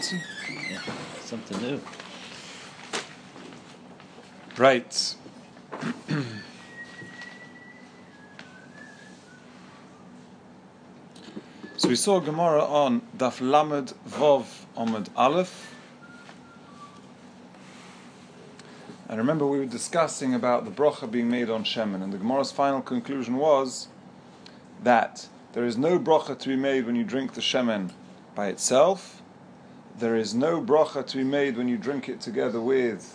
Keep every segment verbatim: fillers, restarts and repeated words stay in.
fancy? Yeah, something new. Right. So we saw Gemara on Daf Lamed Vov Omid Aleph. And remember we were discussing about the bracha being made on Shemen, and the Gemara's final conclusion was that there is no bracha to be made when you drink the Shemen by itself. There is no bracha to be made when you drink it together with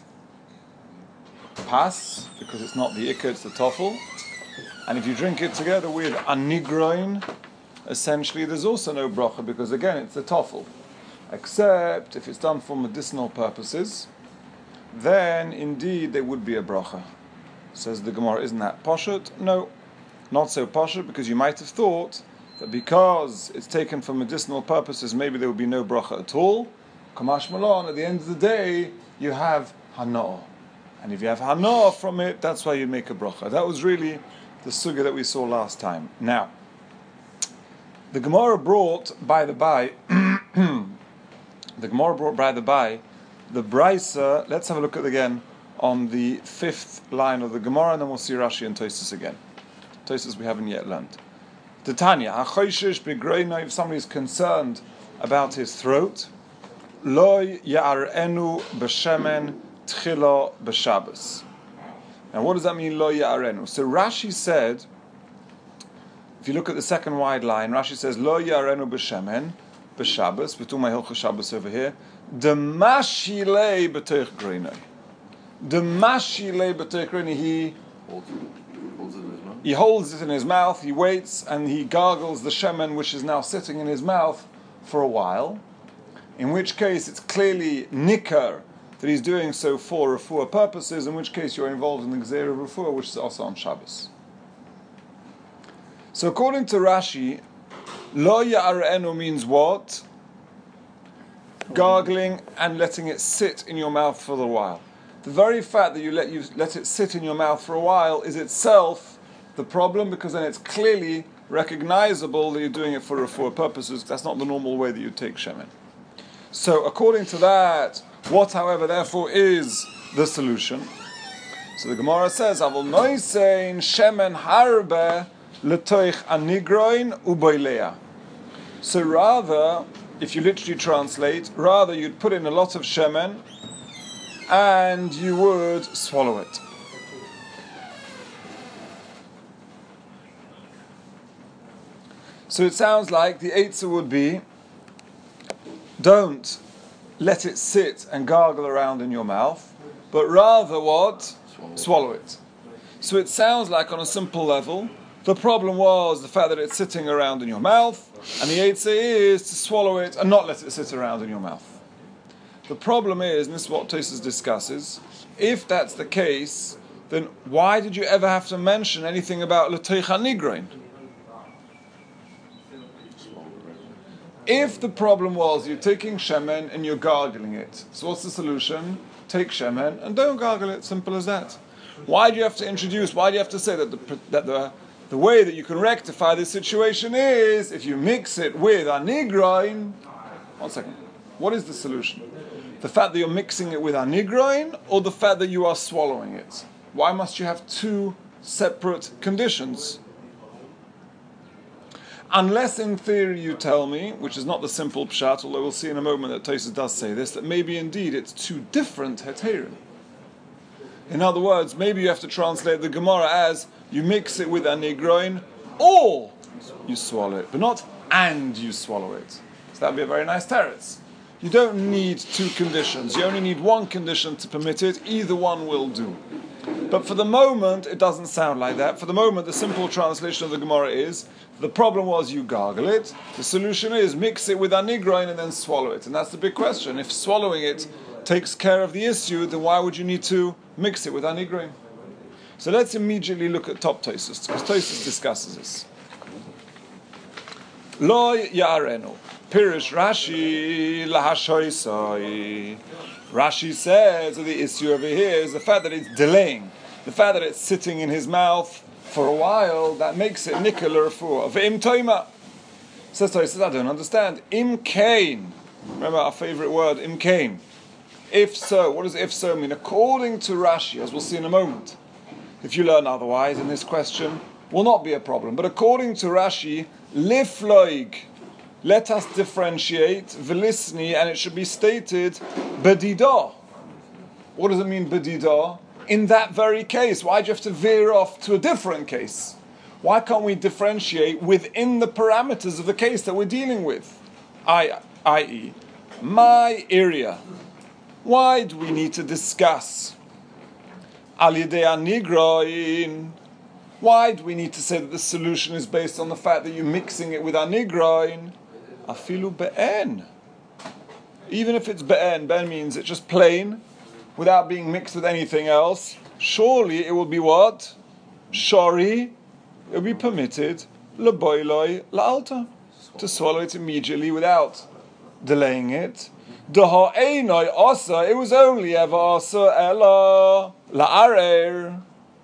pas, because it's not the ikka, it's the toffel. And if you drink it together with anigroin, essentially there's also no bracha, because again it's the toffel. Except if it's done for medicinal purposes, then indeed there would be a bracha. Says the Gemara, isn't that poshut? No, not so poshut, because you might have thought that because it's taken for medicinal purposes, maybe there would be no bracha at all. Kamash malon, at the end of the day, you have hana'ah. And if you have hana'ah from it, that's why you make a bracha. That was really the sugya that we saw last time. Now, the Gemara brought, by the by, the Gemara brought by the by, the Brisa. Let's have a look at it again on the fifth line of the Gemara, and then we'll see Rashi and Tosfos again. Tosfos we haven't yet learned. The Tanya, Hachoishish b'groino, if somebody is concerned about his throat, Loi ya'arenu b'shemen tchilo b'shabbos. Now what does that mean, Lo ya'arenu? So Rashi said, if you look at the second wide line, Rashi says, Lo ya'arenu b'shemen b'shabbos, we're talking about Hilchos Shabbos over here, D'mashilei b'teich groinoi. D'mashilei b'teich groinoi, he holds it in his mouth. He holds it in his mouth, he waits, and he gargles the shemen, which is now sitting in his mouth for a while, in which case it's clearly nikar that he's doing so for refuah purposes, in which case you're involved in the gzeira of refuah, which is also on Shabbos. So according to Rashi, lo ya'arenu means what? Gargling and letting it sit in your mouth for a while. The very fact that you let you let it sit in your mouth for a while is itself the problem, because then it's clearly recognizable that you're doing it for refuah purposes. That's not the normal way that you take shemen. So according to that, what, however, therefore, is the solution? So the Gemara says, "Avol noisein shemen harbe letoich anigroin uboilea." So rather, if you literally translate, rather you'd put in a lot of shemen and you would swallow it. So it sounds like the eitzah would be, don't let it sit and gargle around in your mouth, but rather what? Swallow, Swallow it. So it sounds like on a simple level, the problem was the fact that it's sitting around in your mouth, and the eitzah is to swallow it and not let it sit around in your mouth. The problem is, and this is what Tosfos discusses, if that's the case, then why did you ever have to mention anything about l'toich hanigroin? If the problem was you're taking shemen and you're gargling it, so what's the solution? Take shemen and don't gargle it. Simple as that. Why do you have to introduce? Why do you have to say that the that the the way that you can rectify this situation is if you mix it with anigroin? One second. What is the solution? The fact that you're mixing it with anigroin, or the fact that you are swallowing it? Why must you have two separate conditions? Unless in theory you tell me, which is not the simple pshat, although we'll see in a moment that Tosfos does say this, that maybe indeed it's two different heterim. In other words, maybe you have to translate the Gemara as you mix it with anigroin or you swallow it, but not and you swallow it. So that would be a very nice teretz. You don't need two conditions. You only need one condition to permit it. Either one will do. But for the moment, it doesn't sound like that. For the moment, the simple translation of the Gemara is, the problem was you gargle it. The solution is mix it with anigroin and then swallow it. And that's the big question. If swallowing it takes care of the issue, then why would you need to mix it with anigroin? So let's immediately look at top Tosfos, because Tosfos discusses this. Lo ya'arenu. Pirish Rashi lahashoisoi. Rashi says that the issue over here is the fact that it's delaying, the fact that it's sitting in his mouth for a while, that makes it nikkel refuah. V'im toima. Says Tosfos, I don't understand. Im kain Remember our favorite word, imkain. If so, what does if so mean? According to Rashi, as we'll see in a moment, if you learn otherwise in this question, will not be a problem. But according to Rashi, lifloig, let us differentiate, velisni, and it should be stated, bedidah. What does it mean, bedidah? In that very case. Why do you have to veer off to a different case? Why can't we differentiate within the parameters of the case that we're dealing with? I, that is, my area. Why do we need to discuss al yedei anigroin? Why do we need to say that the solution is based on the fact that you're mixing it with anigroin? Afilu be'en. Even if it's be'en, be'en means it's just plain, without being mixed with anything else. Surely it will be what? Shori. It will be permitted leboiloi la'alta, to swallow it immediately without delaying it. Deha'enoi asa. It was only ever asa ela la'arer,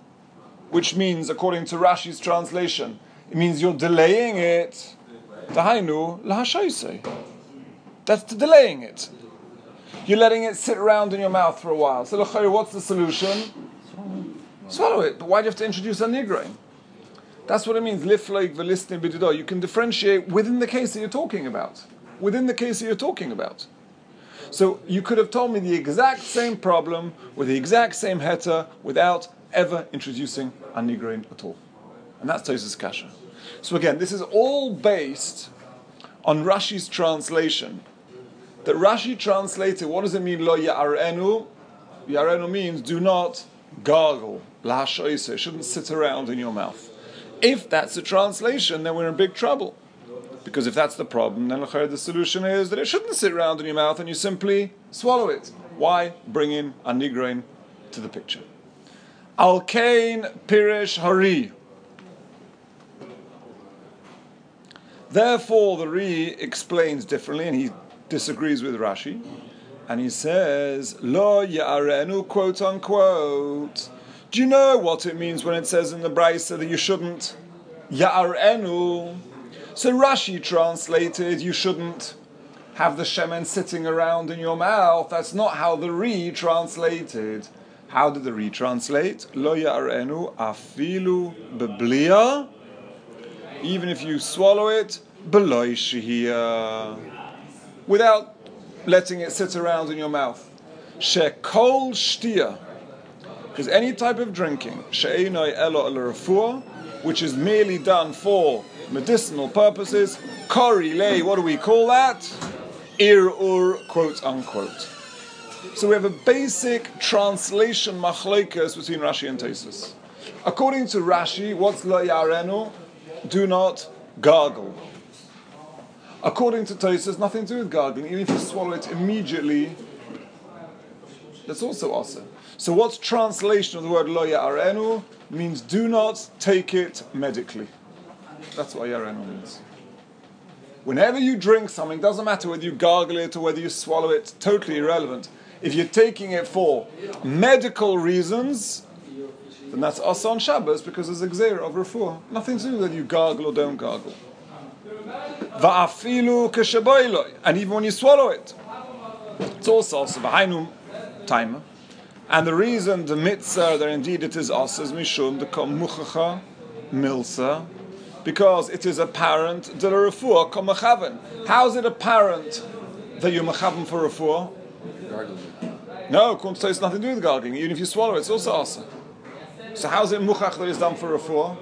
which means, according to Rashi's translation, it means you're delaying it. Dahainu lahashaisei. That's the delaying it. You're letting it sit around in your mouth for a while. So, what's the solution? Swallow it. But why do you have to introduce a nigrain? That's what it means. Lifloig velistin b'didah. You can differentiate within the case that you're talking about. Within the case that you're talking about. So you could have told me the exact same problem with the exact same heta without ever introducing a nigrain at all. And that's Tosfos Kasha. So again, this is all based on Rashi's translation. That Rashi translated, what does it mean, lo ya'arenu? Ya'arenu means do not gargle. Lahashoise, shouldn't sit around in your mouth. If that's the translation, then we're in big trouble. Because if that's the problem, then the solution is that it shouldn't sit around in your mouth and you simply swallow it. Why bring in a nigrain to the picture? Al kain pirish hari. Therefore, the Ri explains differently, and he disagrees with Rashi, and he says, Lo ya'arenu, quote unquote. Do you know what it means when it says in the Braisa that you shouldn't ya'arenu? So Rashi translated, you shouldn't have the shemen sitting around in your mouth. That's not how the Ri translated. How did the Ri translate? Lo ya'arenu afilu beblia. Even if you swallow it, beloi shehiyah, without letting it sit around in your mouth. Shekol shtia, because any type of drinking, she'enoi elo el refuah, which is merely done for medicinal purposes, kori lei, what do we call that? Ir-ur, quote unquote. So we have a basic translation machlokas between Rashi and Tosfos. According to Rashi, what's lo yarenu? Do not gargle. According to Tosfos, nothing to do with gargling. Even if you swallow it immediately, that's also awesome. So what's translation of the word lo ya'arenu? Means do not take it medically. That's what ya'arenu means. Whenever you drink something, doesn't matter whether you gargle it or whether you swallow it, totally irrelevant. If you're taking it for medical reasons, then that's asa on Shabbos because there's a gzeira of refuah. Nothing to do with whether you gargle or don't gargle. Va'afilu keshaboiloi, and even when you swallow it, it's also asa b'hainu timer. And the reason the mitzvah that indeed it is asa is mishum the kom muchacha milsa, because it is apparent that a refuah kom mechaven. How is it apparent that you're mechaven for refuah? No, according to Tosfos, nothing to do with gargling. Even if you swallow it, it's also asa. So how is it muchach that is done for refuah?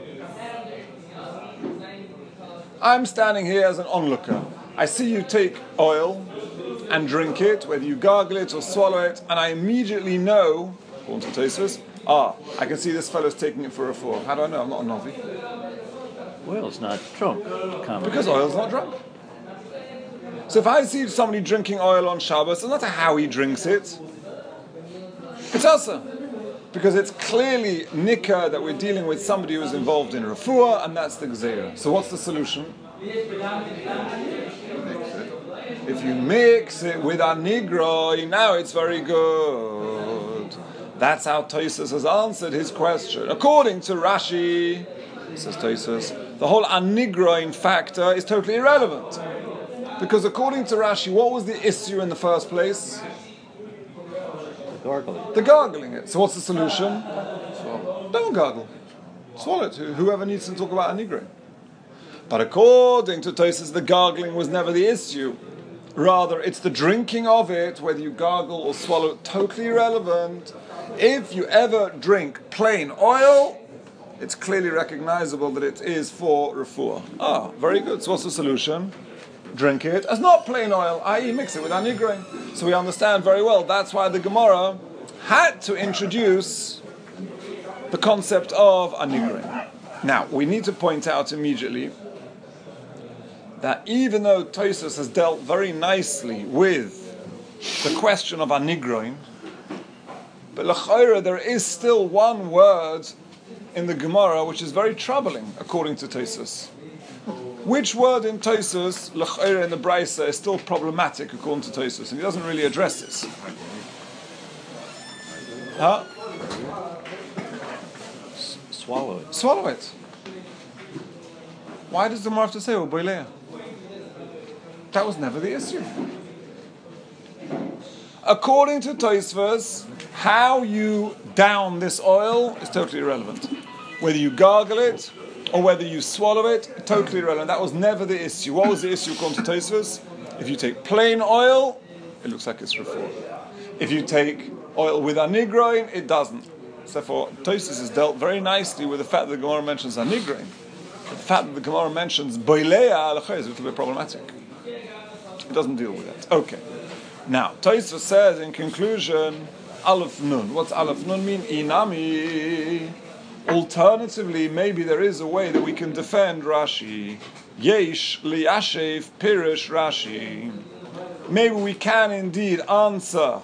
I'm standing here as an onlooker. I see you take oil and drink it, whether you gargle it or swallow it, and I immediately know, according to Tosfos, ah, I can see this fellow's taking it for refuah. How do I know? I'm not a novi. Oil's not drunk. Common. Because oil's not drunk. So if I see somebody drinking oil on Shabbos, it's not how he drinks it. It's asa. Because it's clearly nikah that we're dealing with somebody who's involved in refuah, and that's the gzeira. So what's the solution? If you mix it with a nigroi, now it's very good. That's how Tosfos has answered his question. According to Rashi, says Tosfos, the whole anigroin factor is totally irrelevant. Because according to Rashi, what was the issue in the first place? Gargling. The gargling it. So what's the solution? Swallow. Don't gargle. Swallow it. Whoever needs to talk about anigrin. But according to Tosfos, the gargling was never the issue. Rather, it's the drinking of it, whether you gargle or swallow, totally irrelevant. If you ever drink plain oil, it's clearly recognizable that it is for refuah. Ah, very good. So what's the solution? Drink it as not plain oil, that is mix it with anigrin. So we understand very well, that's why the Gemara had to introduce the concept of anigrin. Now, we need to point out immediately that even though Tosfos has dealt very nicely with the question of anigrin, but l'chayra there is still one word in the Gemara which is very troubling according to Tosfos. Which word in Tosfos, l'chayra in the Brisa, is still problematic according to Tosfos, and he doesn't really address this. Huh? S- swallow it. Swallow it. Why does the Gemara have to say oh boileya? That was never the issue. According to Tosfos, how you down this oil is totally irrelevant. Whether you gargle it or whether you swallow it, totally irrelevant. That was never the issue. What was the issue according to Tosfos? If you take plain oil, it looks like it's refuah. If you take oil with anigrin, it doesn't. So therefore, Tosfos has dealt very nicely with the fact that the Gemara mentions anigrin. The fact that the Gemara mentions boileya is a little bit problematic. It doesn't deal with it. Okay. Now, Tosfos says in conclusion, Aleph Nun. What's Aleph Nun mean? Inami. Alternatively, maybe there is a way that we can defend Rashi. Yesh liyashev pirish Rashi. Maybe we can indeed answer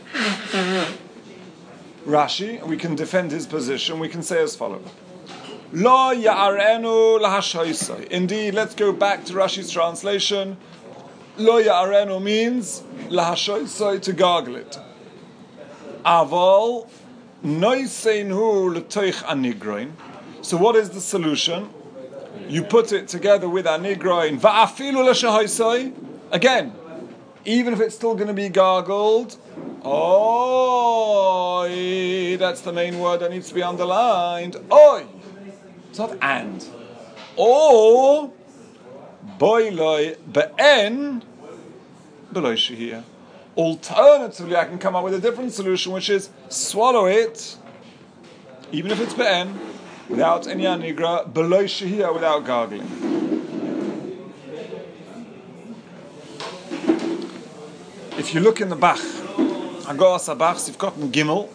Rashi, and we can defend his position. We can say as follows. Lo ya'arenu lahashaisai. Indeed, let's go back to Rashi's translation. Lo ya'arenu means lahashaisai, to gargle it. Aval noiseinu l'toich anigrin. So what is the solution? You put it together with anigrin. Va'afilu l'shahaisai. Again, even if it's still going to be gargled. Oi, that's the main word that needs to be underlined. Oi. It's not and. Or boiloi be'en below shehiyah. Alternatively, I can come up with a different solution, which is swallow it, even if it's be'en, without any anigra, below shehiyah, without gargling. If you look in the Bach, Agoras HaBach, Sivkot and Gimel,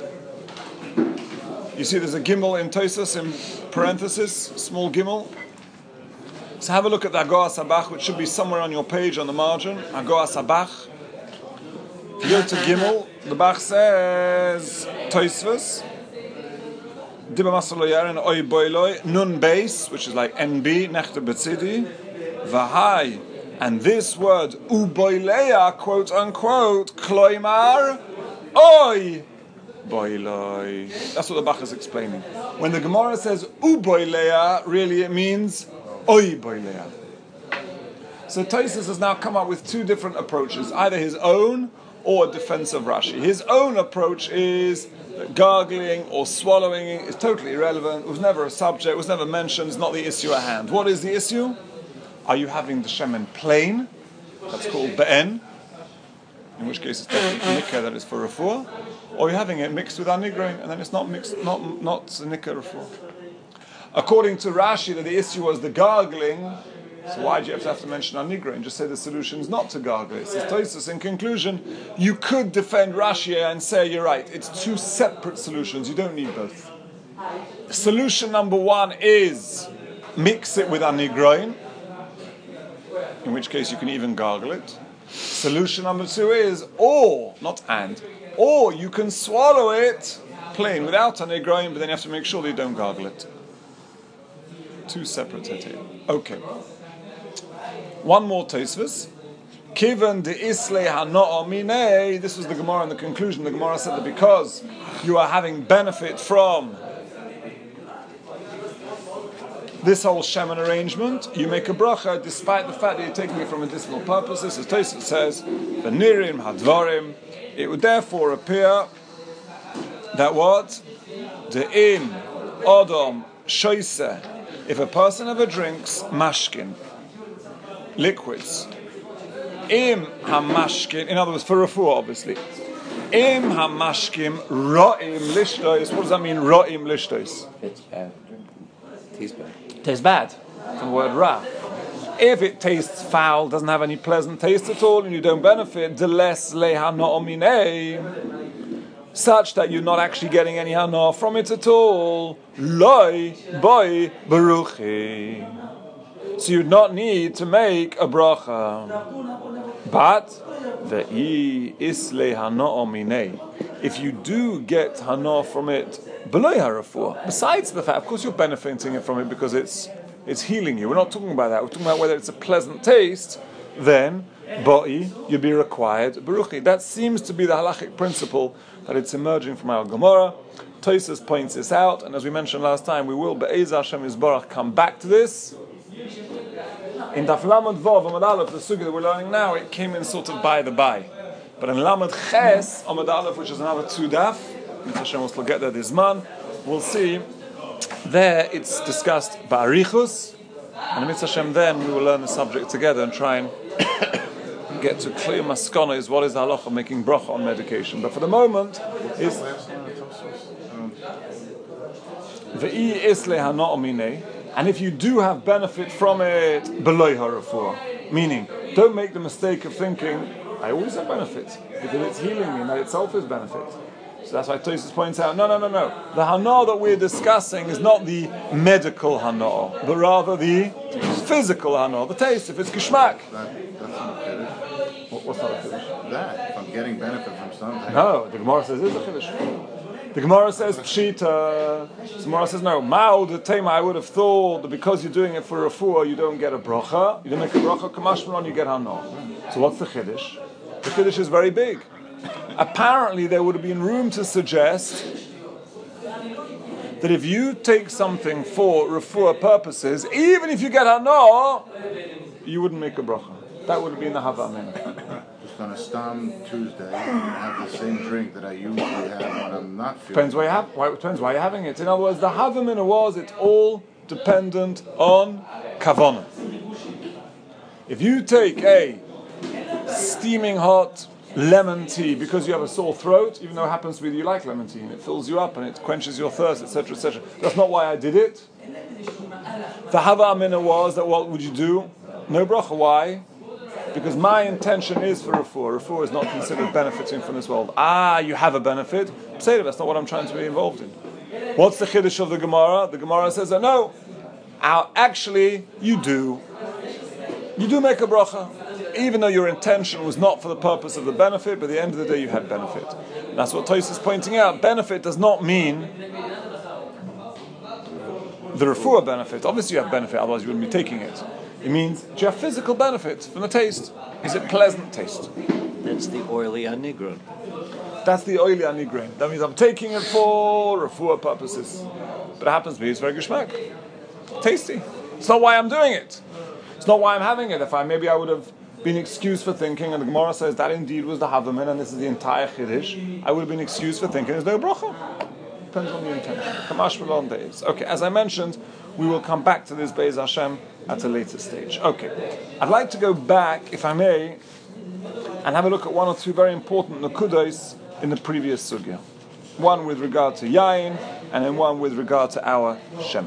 you see there's a Gimel in Tosfos in parenthesis, small Gimel. So have a look at the Agoras HaBach, which should be somewhere on your page on the margin. Agoras HaBach. If you go to Gimel, the Bach says Tosfos, Diba Masalo Yaren Oy Boiloi, Nun Beis, which is like N B, Nechte Betzidi, Vahai. And this word, uboileya, quote unquote, kloimar, oi, boiloi. That's what the Bach is explaining. When the Gemara says uboileya, really it means oi boileya. So Tosfos has now come up with two different approaches, either his own or a defense of Rashi. His own approach is that gargling or swallowing is totally irrelevant, it was never a subject, was never mentioned, it's not the issue at hand. What is the issue? Are you having the shemen plain? That's called be'en, in which case it's definitely nikah, that is for refuah. Or you're having it mixed with anigrin, and then it's not mixed, not not nikah refuah. According to Rashi, that the issue was the gargling. So why do you have to have to mention anigrin? Just say the solution is not to gargle. It says Tosfos, in conclusion, you could defend Rashi and say you're right. It's two separate solutions. You don't need both. Solution number one is mix it with anigrin, in which case you can even gargle it. Solution number two is, or, not and, or you can swallow it plain without anigrin, but then you have to make sure that you don't gargle it. Two separate here. Okay. One more Tosfos. Kivan de isle hano'o minei. This was the Gemara in the conclusion. The Gemara said that because you are having benefit from this whole shemen arrangement, you make a bracha despite the fact that you're taking it for medicinal purposes. As Tosfos says, v'nirim hadvarim, it would therefore appear that what? The in Adam shoise, if a person ever drinks mashkin, liquids, im hamashkin, in other words, for refuah, obviously, im hamashkim ra'im lishtois. What does that mean, ra'im lishtois? It's bad. Tastes bad. Tastes bad, from the word ra. If it tastes foul, doesn't have any pleasant taste at all, and you don't benefit, the less leha no'omine, such that you're not actually getting any hana from it at all. Loi boy baruchi. So you'd not need to make a bracha. But ve'i isle hana omine. If you do get hana from it, beloy harafua. Besides the fact, of course, you're benefiting it from it because it's it's healing you. We're not talking about that. We're talking about whether it's a pleasant taste. Then ba'i, you'd be required baruchi. That seems to be the halachic principle that it's emerging from our Gemara. Tosfos points this out, and as we mentioned last time, we will be'ez Hashem Yisbarach come back to this. In Daf Lamed Vav Amud Aleph, the sugya that we're learning now, it came in sort of by the by. But in Lamed Ches Amud Aleph, which is another two daf, Mitzvah Hashem will still get there this month, we'll see there it's discussed ba'arichus, and in Mitzvah Hashem then we will learn the subject together and try and get to clear maskana is what is the halacha of making bracha on medication. But for the moment, is ve'i isle hana omine. And if you do have benefit from it, beloy harafua, meaning don't make the mistake of thinking I always have benefit because it's healing me and that itself is benefit. So that's why Tosfos points out, no, no, no, no. The hana that we're discussing is not the medical hana, but rather the physical hana, the taste. If it's kishmak, that, that's not a kiddush. What, what's not a kiddush? That if I'm getting benefit from something. No, the Gemara says it's a kiddush. The Gemara says pshita. The Gemara says no. Ma'od the tema. I would have thought that because you're doing it for refuah, you don't get a bracha. You don't make a bracha. Kamashmaron, you get hana. So what's the chiddush? The chiddush is very big. Apparently, there would have been room to suggest that if you take something for refuah purposes, even if you get hana, you wouldn't make a bracha. That would have been the hava amena. Just on a Stam Tuesday, I have the same drink that I usually have when I'm not feeling. Depends why you have. Why, depends why you're having it. In other words, the hava amena was it's all dependent on kavanah. If you take a steaming hot lemon tea because you have a sore throat, even though it happens to be that you like lemon tea and it fills you up and it quenches your thirst, et cetera, et cetera. That's not why I did it. The hava amena was that what would you do? No bracha. Why? Because my intention is for refuah. Refuah is not considered benefiting from this world. Ah, you have a benefit. Say that's not what I'm trying to be involved in. What's the chiddush of the Gemara? The Gemara says that no. Actually, you do. You do make a bracha. Even though your intention was not for the purpose of the benefit, but at the end of the day you had benefit. And that's what Tosfos is pointing out. Benefit does not mean the refuah benefit. Obviously you have benefit, otherwise you wouldn't be taking it. It means, do you have physical benefit from the taste? Is it pleasant taste? That's the oily anigron. That's the oily anigron. That means I'm taking it for refuah purposes. But it happens to be, it's very geschmack. Tasty. It's not why I'm doing it. It's not why I'm having it. If I maybe I would have been excused for thinking, and the Gemara says that indeed was the havamin, and this is the entire chiddush, I would have been excused for thinking there's no bracha. Depends on the intention. Kamash Malon days. Okay, as I mentioned, we will come back to this Be'ez Hashem at a later stage. Okay, I'd like to go back, if I may, and have a look at one or two very important nakudos in the previous sugya. One with regard to yain, and then one with regard to our shemen.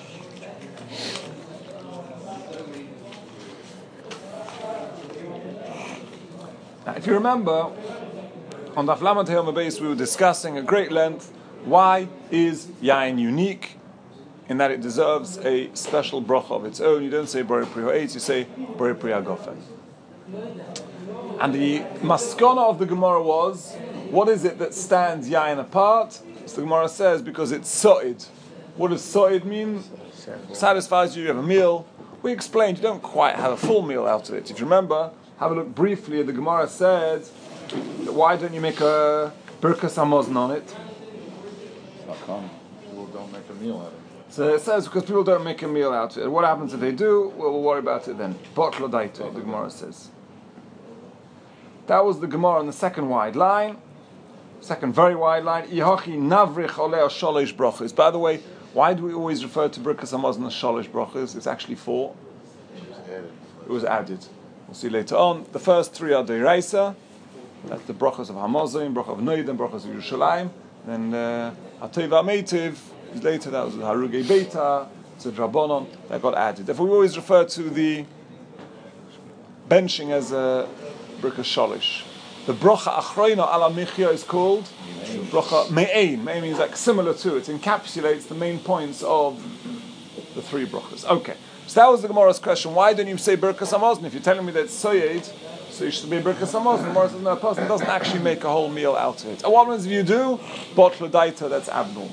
Now, if you remember, on Daf Lamed Hei Beis we were discussing at great length why is yain unique, in that it deserves a special bracha of its own. You don't say Borei Pri Ha'etz, you say Borei Pri Ha'gofen. And the maskana of the Gemara was, what is it that stands yain apart? So the Gemara says, because it's so'id. What does so'id mean? Satisfies you, you have a meal. We explained, you don't quite have a full meal out of it. If you remember, have a look briefly, the Gemara said, that why don't you make a Birkas Hamazon on it? How come? People don't make a meal out of it. So it says because people don't make a meal out of it. What happens if they do? Well, we'll worry about it then. Botla daito, the Gemara says. That was the Gemara on the second wide line. Second very wide line. Ihachi navrich oleo sholish brachos. By the way, why do we always refer to Birkas Hamazon as sholish brachos? It's actually four. It was added. We'll see later on. The first three are Deiraisa. That's the brachos of Hamazon, brachos of Noid, and brachos of Yerushalayim. Then Hateva uh, Meitiv is later. That was Harugei Beita. It's a Drabonon that got added. Therefore, we always refer to the benching as a Birkas Sholish. The bracha achroina ala michya is called bracha me'ein. Me'ein means like similar to it. It encapsulates the main points of the three brachas. Okay, so that was the Gemara's question. Why don't you say Birkas Hamazon? If you're telling me that it's soyed, so you should be Birkas Hamazon. The Gemara says no, a person doesn't actually make a whole meal out of it. And what happens if you do? Botla daita, that's abnormal.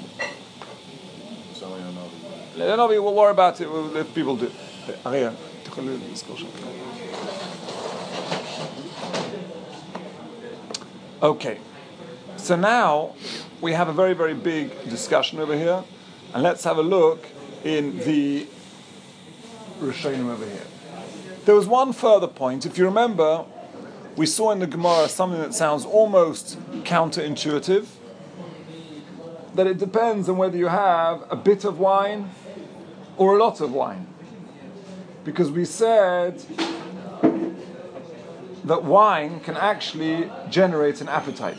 No, we'll worry about it if people do. Okay, so now we have a very, very big discussion over here, and let's have a look in the Rishonim over here. There was one further point. If you remember, we saw in the Gemara something that sounds almost counterintuitive, that it depends on whether you have a bit of wine or a lot of wine. Because we said that wine can actually generate an appetite,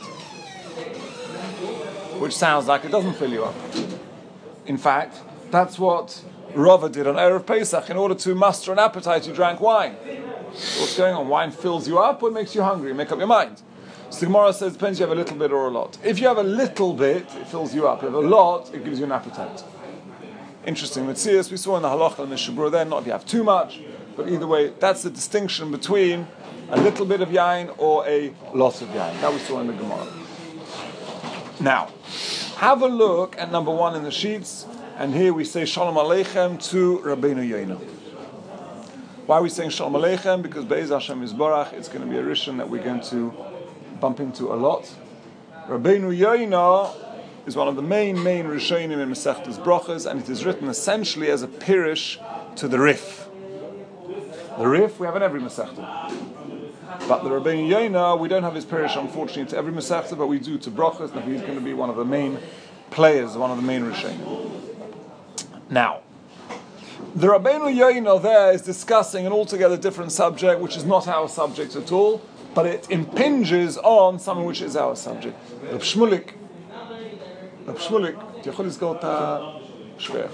which sounds like it doesn't fill you up. In fact, that's what Rava did on Erev Pesach. In order to muster an appetite, he drank wine. So what's going on? Wine fills you up or it makes you hungry? Make up your mind. So the Gemara says it depends if you have a little bit or a lot. If you have a little bit, it fills you up. If you have a lot, it gives you an appetite. Interesting. Let's see this. We saw in the Halacha and the Shabur then, not if you have too much, but either way, that's the distinction between a little bit of yain or a lot of yain. That we saw in the Gemara. Now, have a look at number one in the sheets, and here we say Shalom Aleichem to Rabbeinu Yoina. Why are we saying Shalom Aleichem? Because Be'ez Hashem Yisborach, it's going to be a rishon that we're going to bump into a lot. Rabbeinu Yoina is one of the main, main rishonim in Masechtas Brachos, and it is written essentially as a pirish to the Rif. The Rif we have in every Masechta. But the Rabbeinu Yoina, we don't have his pirish, unfortunately, to every Masechta, but we do to Brachos, and he's going to be one of the main players, one of the main rishonim. Now, the Rabbeinu Yoina there is discussing an altogether different subject, which is not our subject at all, but it impinges on something which is our subject. Reb Shmulik, Reb Shmulik, die יכול לזכור את השכוח.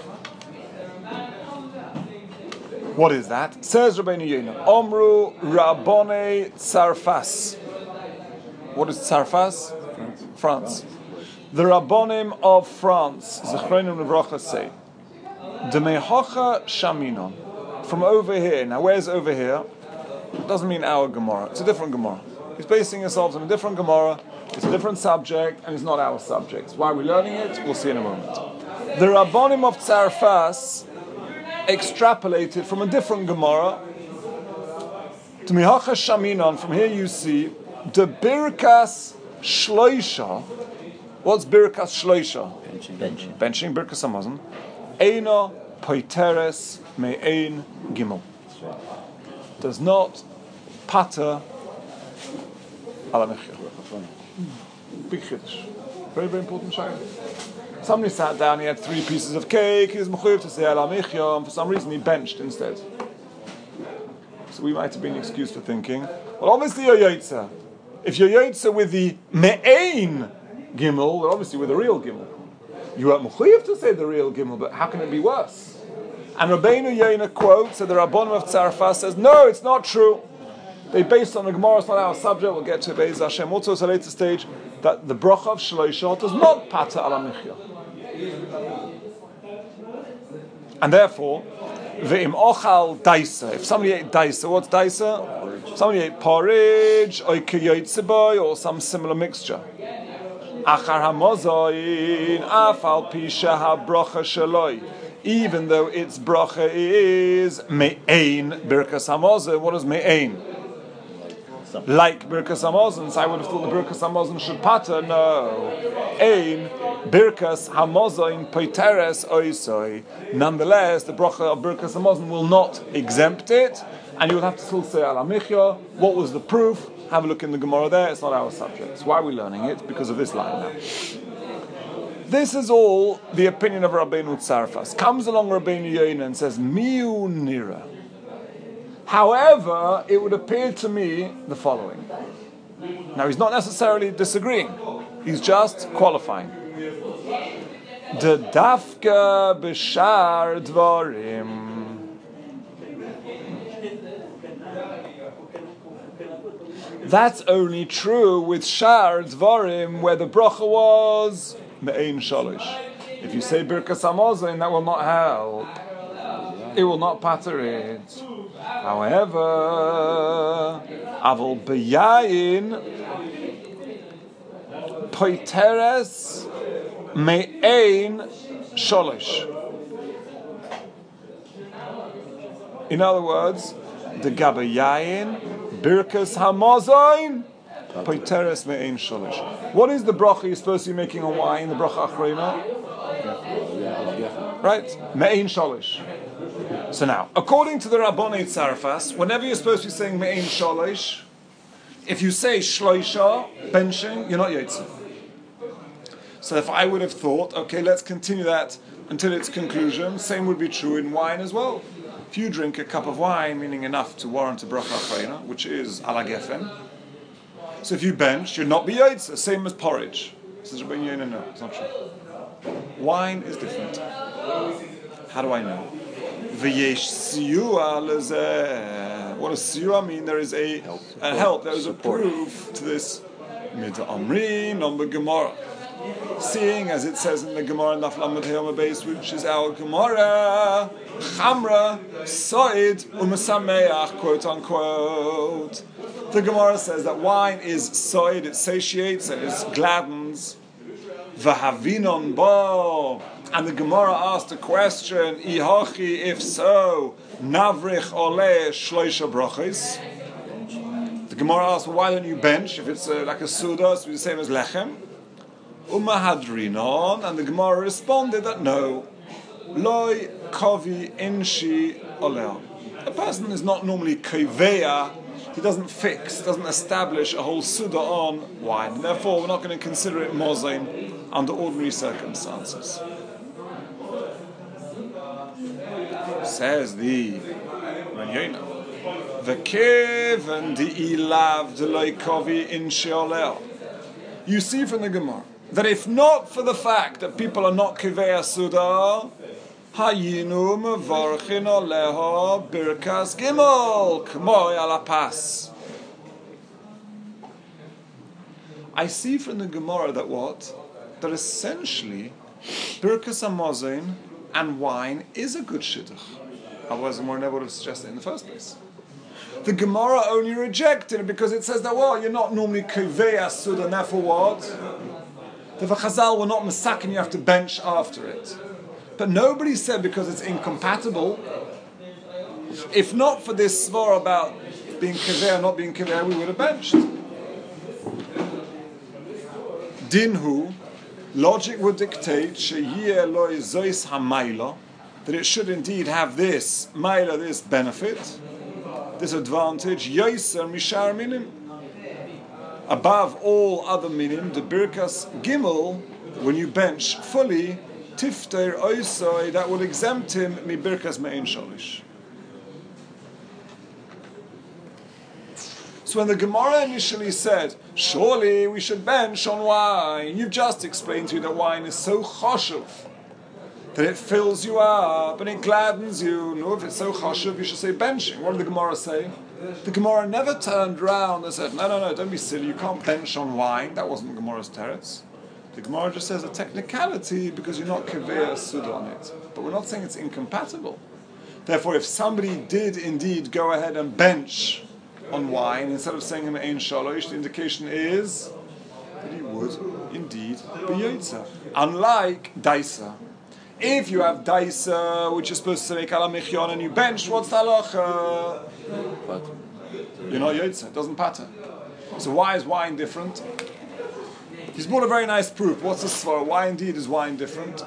What is that? Says Rabbeinu Yoina, Omru Rabbonei Tzarfas. What is Tzarfas? France. France. The Rabbonim of France, Zechronim Levracha, say, Demehocha Shaminon. From over here. Now, where's over here? It doesn't mean our Gemara. It's a different Gemara. He's basing himself on a different Gemara. It's a different subject, and it's not our subject. Why are we learning it? We'll see in a moment. The Rabbonim of Tzarfas extrapolated from a different Gemara to Mihacha Shaminon. From here you see the Birkas Shloisha. What's Birkas Shloisha? Benching. Benching. Benching Birkas Hamazon. Eino Poiteres Me'ein Gimel. Does not pater ala mechia. Big chiddush. Very, very important shayla. Somebody sat down, he had three pieces of cake, he was mechuyev to say ala mechia, and for some reason he benched instead. So we might have been excused for thinking, well, obviously you're yotza. If you're yotza with the me'ein gimel, well, obviously with the real gimel. You are mechuyev to say the real gimel, but how can it be worse? And Rabbeinu Yoina quotes that the Rabbonim of Tzarfas says, no, it's not true. They based on the Gemara, it's not our subject, we'll get to Be'ez Hashem. Also, at a later stage, that the bracha of Shloisha does not pater ala mechia. And therefore, ve'im ochal daisa. If somebody ate daisa, what's daisa? If somebody ate porridge, or kiyotzibay, or some similar mixture. Achar hamozayin, afal pisha ha-bracha shaloi. Even though its bracha is me'ein birkas hamazon. What is me'ein? like Birkas Hamazon. So I would have thought the Birkas Hamazon should pater. No. Ein Birkas Hamazon Poiteres Oisoi. Nonetheless, the bracha of Birkas Hamazon will not exempt it, and you will have to still say Ala Michya. What was the proof? Have a look in the Gemara there. It's not our subject. Why are we learning it? Because of this line now. This is all the opinion of Rabbeinu Tzarfas. Comes along Rabbeinu Yoina and says, Miu Nira. However, it would appear to me the following. Now, he's not necessarily disagreeing. He's just qualifying. De dafka b'shar dvarim. That's only true with shar dvarim, where the bracha was me'ein shalish. If you say Birkas Hamazon, that will not help. It will not pater it. However, Aval Beyayin Poiteres Me'ein Sholish. In other words, the Gabayayin Birkas Hamazon Poiteres Me'ein Sholish. What is the bracha you're supposed to be making on wine? The bracha Achrona? Right? Me'ein Sholish. So now, according to the Rabbanei Tzarfas, whenever you're supposed to be saying Me'ein Sholish, if you say Shloisha, benching, you're not Yotze. So if I would have thought, okay, let's continue that until its conclusion, same would be true in wine as well. If you drink a cup of wine, meaning enough to warrant a bracha achrona, which is ala gefen, so if you bench, you'd not be Yotze, same as porridge. Says Rabbi Yoina, no, it's not true. Wine is different. How do I know? V'yesh siyua lezeh. What does siyua mean? There is a help. A help. There is a proof to this. Mid Amri, number Gemara. Seeing as it says in the Gemara Naf Lamed Heyom base, which is our Gemara, Chamra, Soid, Umesameach, quote unquote. The Gemara says that wine is soid, it satiates and it gladdens. V'havinon bo. And the Gemara asked a question, Ihachi, if so, Navrich ole shloisha brachos. The Gemara asked, well, why don't you bench if it's uh, like a suda, so it's the same as lechem? Umahadrinon, and the Gemara responded that no, Loi kovi inshi oleh. A person is not normally koveya, he doesn't fix, doesn't establish a whole suda on wine. And therefore, we're not going to consider it mozain under ordinary circumstances. Says the Ranyena, V'keven di'ilav d'loi kovi inshi oleh. You see from the Gemara that if not for the fact that people are not Kivei Suda, Hayinu mevarchin oleho birkas gimel k'moy ala pas. I see from the Gemara that what? That essentially Birkas Hamazon and wine is a good shidduch. Otherwise the Gemara never would have suggested it in the first place. The Gemara only rejected it because it says that, well, you're not normally Kivei Suda, and therefore what? The Chazal were not masakin, you have to bench after it. But nobody said because it's incompatible. If not for this svara about being kiveh or not being kiveh, we would have benched. Dinhu, logic would dictate sheyeh loy zois hamayla, that it should indeed have this mayla, this benefit, this advantage, yoser mishar minim. Above all other minim, the birkas gimel, when you bench fully, tifter oisoi, that will exempt him mi birkas me'ein sholish. So when the Gemara initially said, surely we should bench on wine, you've just explained to you that wine is so choshev, that it fills you up and it gladdens you. No, if it's so choshev, you should say benching. What did the Gemara say? The Gemara never turned round and said, no, no, no, don't be silly, you can't bench on wine. That wasn't the Gemara's teretz. The Gemara just says a technicality because you're not kiveh sud on it. But we're not saying it's incompatible. Therefore, if somebody did indeed go ahead and bench on wine, instead of saying him ein shalosh, the indication is that he would indeed be yotza. Unlike daisa. If you have daisa, which is supposed to make ala michyon, and you bench, what's the halacha? you're not yotze. It doesn't patter. So why is wine different? He's brought a very nice proof. What's the svara? Why indeed is wine different?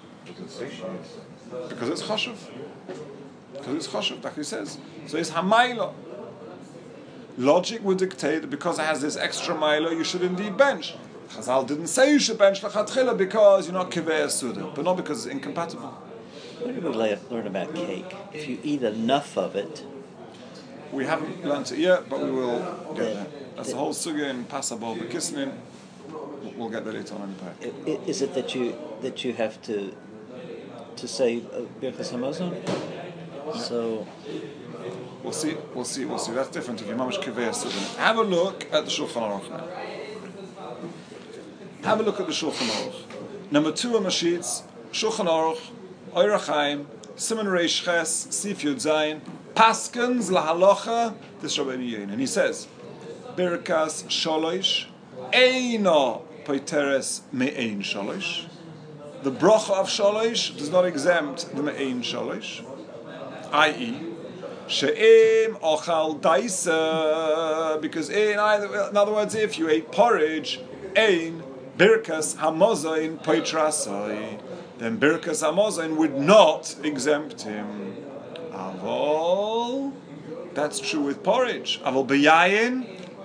Because it's chashuv. Because it's chashuv, like he says. So it's hamayla. Logic would dictate that because it has this extra milo, you should indeed bench. Chazal didn't say you should bench l'chatchila because you're not kivei suda, but not because it's incompatible. What did we le- learn about cake? If you eat enough of it, We haven't learnt it yet, but we will get The- there. That's the whole sugya in Pasabol Bekisnin. We'll get there later on in the parak. i- i- is it that you that you have to to say uh, Birchas Hamazon? So We'll see, we'll see, we'll see. That's different if you're mamash kivei suda. Have a look at the Shulchan Aruch now. Have a look at the Shulchan Aruch. Number two on the sheets, Shulchan Aruch, Oirach Chaim, Siman Reish Ches, Sif Yud Zayin, Paskins lahalocha, this Rabbeinu Yein. And he says, Birkas Sholosh, Eino Poiteres Me'ein Sholosh. The bracha of Sholosh does not exempt the Me'ein Sholosh, that is, She'im ochal daisa, because in, either, in other words, if you ate porridge, ein birkas hamozain poitrasai, then birkas hamozain would not exempt him. Avol, that's true with porridge. Avol beyayin,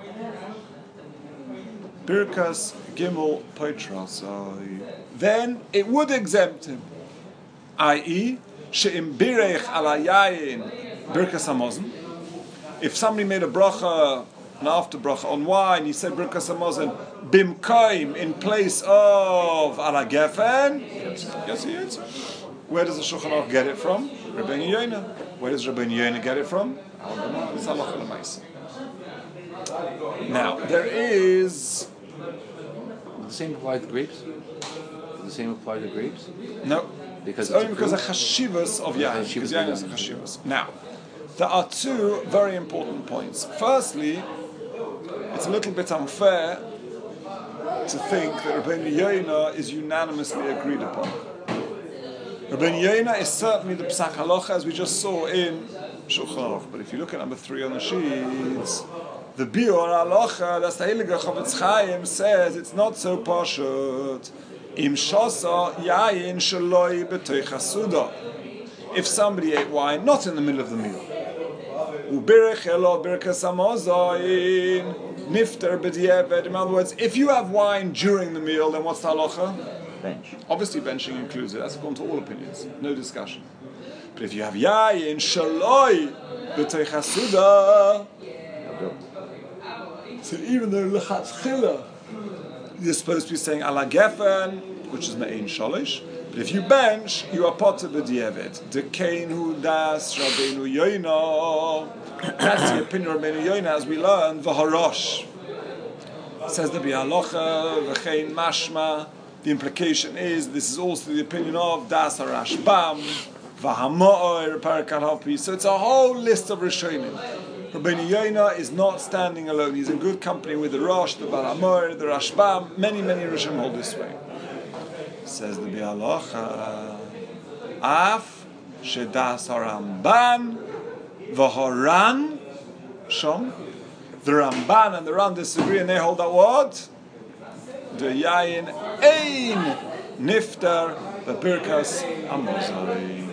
birkas gimel poitrasai, then it would exempt him. that is, she'im birech ala yayin Birkas Hamazon. If somebody made a bracha, an after bracha on wine, he said Birkas Hamazon bimkaim in place of ala gefen. Yes, he answered. Where does the Shulchan Aruch get it from? Rabbeinu Yoina. Where does Rabbeinu Yoina get it from? It's halacha l'maisa. Now there is Does the same apply to grapes? Does the same apply to grapes? no. Because It's it's only a because of fruit? chashivas of yain. Chashivas Because of yain is a yain. chashivas. Now, there are two very important points. Firstly, it's a little bit unfair to think that Rabbeinu Yoina is unanimously agreed upon. Rabbeinu Yoina is certainly the psak halacha as we just saw in Shulchan Aruch. But if you look at number three on the sheets, the biur halacha, that's the Heilige Chavetz Chaim, says it's not so pashut. Im shosa yayin shaloi b'toich hasuda. If somebody ate wine not in the middle of the meal, ubirich elo birkas hamozain nifter b'diavad. In other words, if you have wine during the meal, then what's the halacha? bench. Obviously, benching includes it. That's according to all opinions. No discussion. But if you have yayin shaloi b'toich hasuda, so even though l'chatchila you're supposed to be saying ala gefen, which is me'ein sholish, but if you bench, you are potter b'diavad. Dekein hu das Rabbeinu Yoina. That's the opinion of Rabbeinu Yoina, as we learned. V'harosh says the b'halacha v'chein mashma. The implication is this is also the opinion of das harashbam v'hamo'or parakal. So it's a whole list of rishonim. Rabbeinu Yoina is not standing alone. He's in good company with the Rosh, the Baal Hamor, the Rashbam. Many, many Rishim hold this way. Says the Bialocha, Af shedas haramban v'horan shom. The Ramban and the Ran disagree, and they hold that what? The Yayin ein niftar the Birkas Hamazon.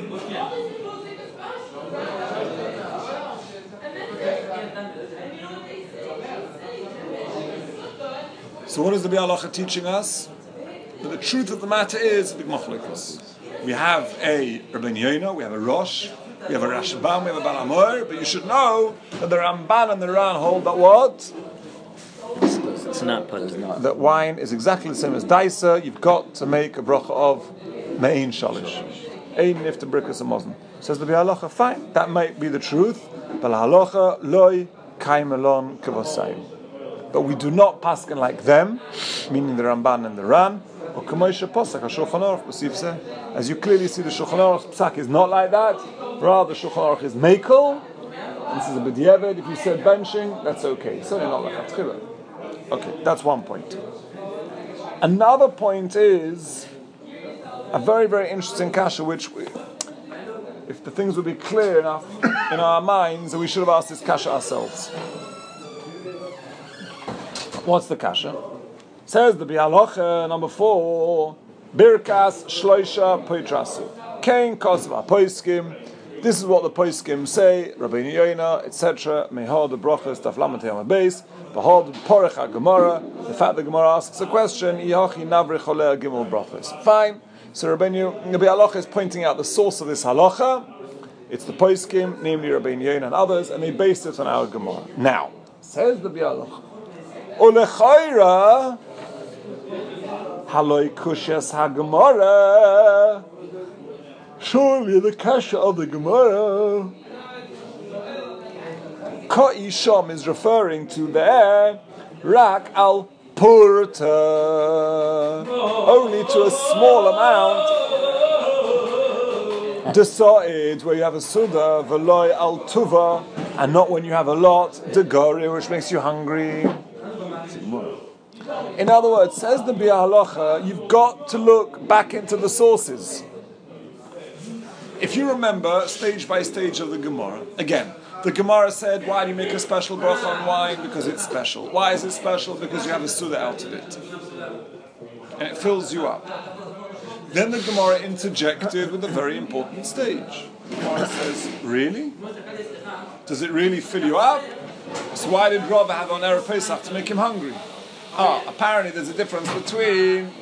So what is the Bialacha teaching us? But the truth of the matter is big machlokas. We have a Rabbeinu Yoina, we have a Rosh, we have a Rashbam, we have a Baal Hamor, but you should know that the Ramban and the Ran hold that what? It's not put. That wine is exactly the same as Daisa. You've got to make a bracha of Me'ein Shalish. Ein Nifta Birkas Hamazon. Says the Bialacha, fine, that might be the truth, but halacha loy kaimelon kavosayim. But we do not paskin like them, meaning the Ramban and the Ran, or Kamoisha Posach, Shulchan Aruch, as you clearly see, the Shulchan Aruch Psak is not like that. Rather, Shulchan Aruch is Mekel. This is a B'diavad. If you said benching, that's okay. It's certainly not like Hatchila. Okay, that's one point. Another point is a very, very interesting kasha, which we, if the things would be clear enough in our minds, then we should have asked this kasha ourselves. What's the kasha? Says the Bialocha number four, Birkas Shloisha Poitrasu. Kain Kosva Poiskim. This is what the Poiskim say, Rabbeinu Yoina, et cetera. Mehod the Brochas Taflamat Yom Beis. Behold Porecha Gemara. The fact that Gemara asks a question, Ihachi Navri Cholea Gimel Brochas. Fine. So Rabbeinu, the Bialocha is pointing out the source of this halacha. It's the Poiskim, namely Rabbeinu Yoina and others, and they based it on our Gemara. Now, says the Bialocha, Olechaira Haloi Kushas HaGemara. Surely the kasha of the Gemara Ka'isham is referring to there Rak al Purta, only to a small amount. Decide where you have a Suda, Veloy al Tuva, and not when you have a lot, Degari, which makes you hungry. In other words, says the Biur Halacha, you've got to look back into the sources. If you remember, stage by stage of the Gemara, again, the Gemara said, why do you make a special bracha on wine? Because it's special. Why is it special? Because you have a Suda out of it. And it fills you up. Then the Gemara interjected with a very important stage. The Gemara says, really? Does it really fill you up? So why did Rav have on Erev Pesach to make him hungry? Ah, apparently there's a difference between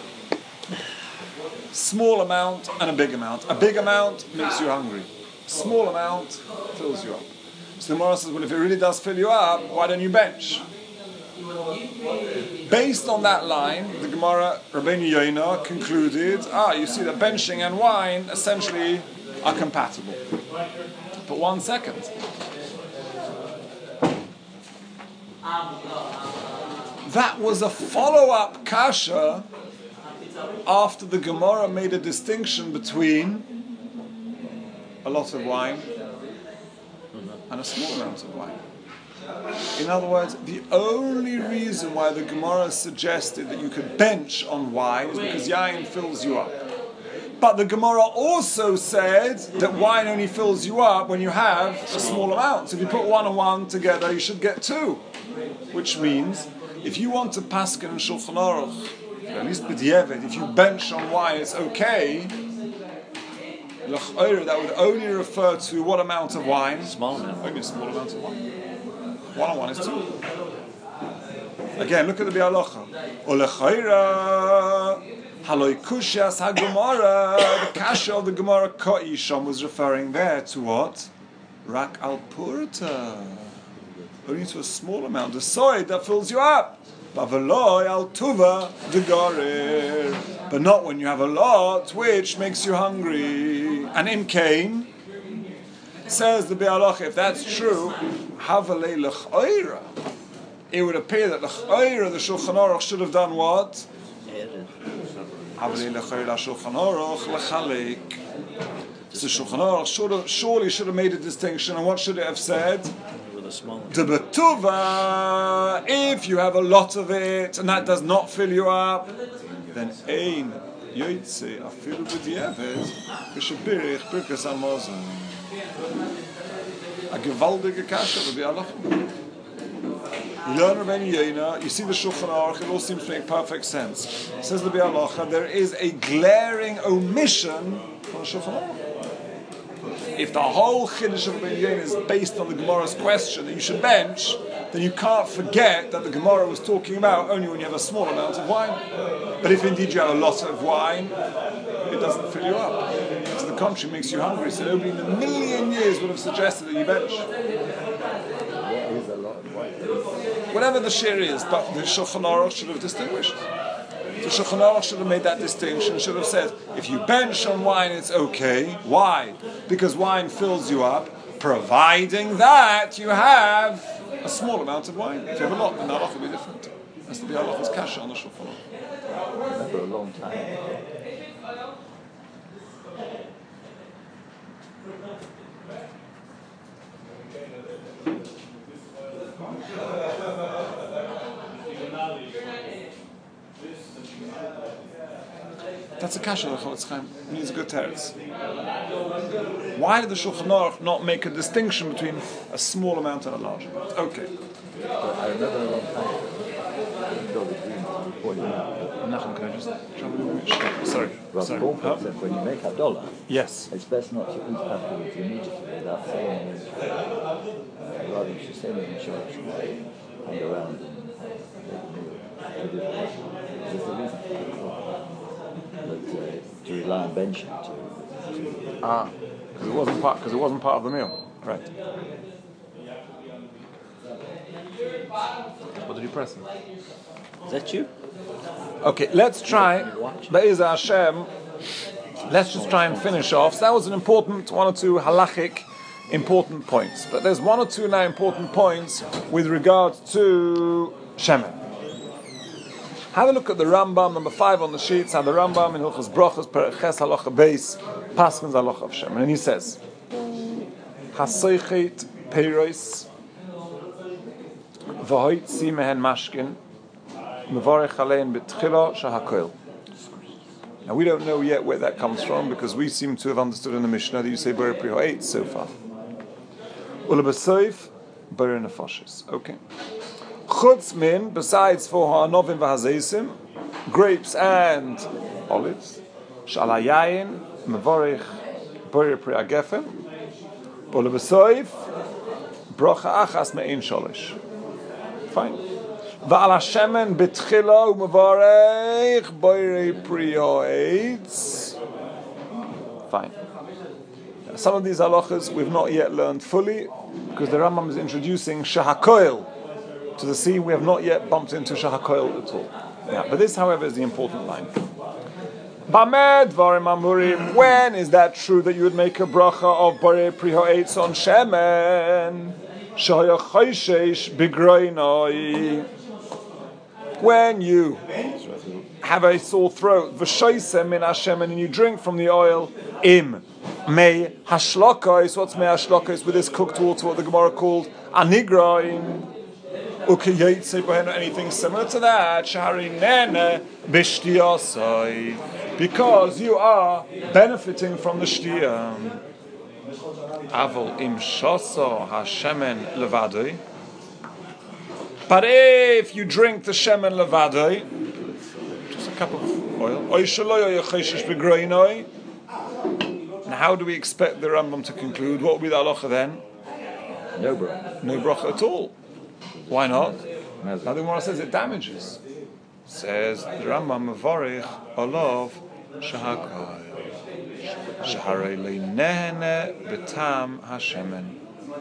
small amount and a big amount. A big amount makes you hungry. Small amount fills you up. So the Gemara says, well, if it really does fill you up, why don't you bench? Based on that line, the Gemara, Rabbeinu Yoina, concluded, ah, you see that benching and wine essentially are compatible. But one second. That was a follow-up kasha after the Gemara made a distinction between a lot of wine and a small amount of wine. In other words, the only reason why the Gemara suggested that you could bench on wine is because yain fills you up. But the Gemara also said that wine only fills you up when you have a small amount. So if you put one and one together, you should get two. Which means, if you want to paskin and Shulchan Aruch, at least b'diavad, if you bench on wine, it's okay. That would only refer to what amount of wine? Small amount. Only a small amount of wine. One on one is two. Again, look at the Biur Halacha. Olechaira haloi kushas haGemara. The kasha of the Gemara Ka'isham was referring there to what? Rak al Purta. Only to a small amount. The soy that fills you up. Baveloi al tuva degarer. But not when you have a lot, which makes you hungry. And in Cain, says the Biur Halacha, if that's true, havalei l'ch'oira. It would appear that l'ch'oira, the Shulchan Aruch should have done what? Havalei l'ch'oira Shulchan Aruch l'chalek. So Shulchan Aruch should have, surely should have made a distinction, and what should it have said? The betuva, if you have a lot of it and that does not fill you up, then ein yoytze afilu b'diavad b'shebirich birkas hamazon. A gewaldige kasha of the Biur Halacha. You learn Rabbeinu Yoina, you see the Shulchan Aruch, it all seems to make perfect sense. Says the Biur Halacha, there is a glaring omission from the Shulchan Aruch. If the whole Chiddush of Rabbeinu Yoina is based on the Gemara's question that you should bench, then you can't forget that the Gemara was talking about only when you have a small amount of wine. But if indeed you have a lot of wine, it doesn't fill you up. To the contrary, it makes you hungry. So nobody in a million years would have suggested that you bench. Whatever the share is, but the Shulchan Aruch should have distinguished. The Shulchan Aruch should have made that distinction, should have said, if you bench on wine, it's okay. Why? Because wine fills you up, providing that you have a small amount of wine. If you have a lot, then the halacha will be different. That's the Biur Halacha's kasha on the Shulchan Aruch. For a long time. That's a kasha of the Chofetz Chaim. It needs a good teretz. Why did the Shulchan Aruch not make a distinction between a small amount and a large amount? Okay. But I remember a long time ago, before you know, Nachum, can I just jump in a minute? Sorry. Rav Sorry. Korfeld Huh? said when you make Havdalah, Yes. it's best not to eat afterwards immediately without saying anything. Uh, rather, you should say them in church and they hang around and make a meal. There's a reason for that. But uh, to rely on benching to, to Ah, because it wasn't part because it wasn't part of the meal. Right. What did you press? Is that you? Okay, let's try. Be'ez Hashem. Let's just try and finish off. So that was an important one or two halachic important points. But there's one or two now important points with regard to Shemen. Have a look at the Rambam, number five on the sheets, and the Rambam in Hilchos Brachos, Perek Ches Halacha Beis, Paskins Halacha of Shemen. And he says, Hasoichet Peiros V'hoitzi mehen mashkin Mevarech alein b'tchila shahakoil. Now we don't know yet where that comes from because we seem to have understood in the Mishnah that you say Borei Pri Ha'etz so far. Ulebesoif Borei Nefashis. Okay. Chutz min, besides for ha'anovim v'hazeisim, grapes and olives, shalayayin mevarich Borei Pri Ha'gefen, ulebesoif bracha achas me'ein sholish. Fine. Va'al hashemen betchila u'mevarech Borei Pri Ha'etz. Fine. Now, some of these halachas we've not yet learned fully because the Rambam is introducing shahakoil to the sea. We have not yet bumped into shahakoil at all. Yeah, but this, however, is the important line. Bamed Dvarim Amurim. When is that true that you would make a bracha of Borei Pri Ha'etz on shemen? Shaya Chayshesh Bigroinoi. When you have a sore throat, v'shoisem min hashemen, and you drink from the oil, im mei hashlokos. What's mei hashlokos? With this cooked water, what the Gemara called anigrain. Ukiyetze bohen, anything similar to that. Shari nene b'shtiyasai, because you are benefiting from the shtiyah. Avol im shoso hashemen levadoi. But if you drink the shemen levadoi, just a cup of oil, oy shaloy yecheshish begroinoi, and how do we expect the Rambam to conclude? What will be the halacha then? no bracha. No bracha at all. Why not? Mazal. Now the Gemara says it damages. Says the Rambam mevarich olav shahakoy shaharei leinehene betam hashemen.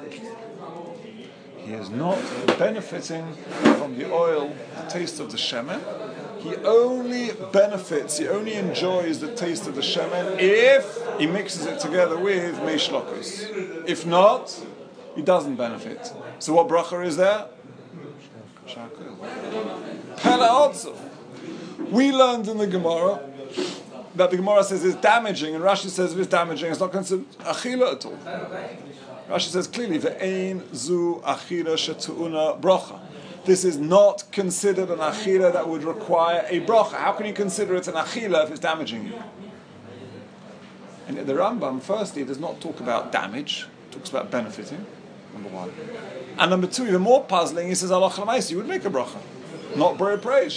He is not benefiting from the oil, the taste of the shemen. He only benefits, he only enjoys the taste of the shemen if he mixes it together with mei shlokos. If not, he doesn't benefit. So what bracha is there? Pela also. We learned in the Gemara that the Gemara says it's damaging, and Rashi says if it's damaging, it's not considered achila at all. Rashi says clearly, "Ve'ein zu achira shetu'una bracha." This is not considered an achila that would require a bracha. How can you consider it an achila if it's damaging you? And the Rambam, firstly, does not talk about damage; it talks about benefiting. Number one, and number two, even more puzzling. He says, "Allah chalamayis," you would make a bracha, not borei praise.